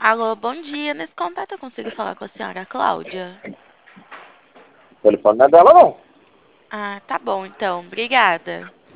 Alô, bom dia. Nesse contato eu consigo falar com a senhora Cláudia? O telefone não é dela, não. Ah, tá bom então. Obrigada.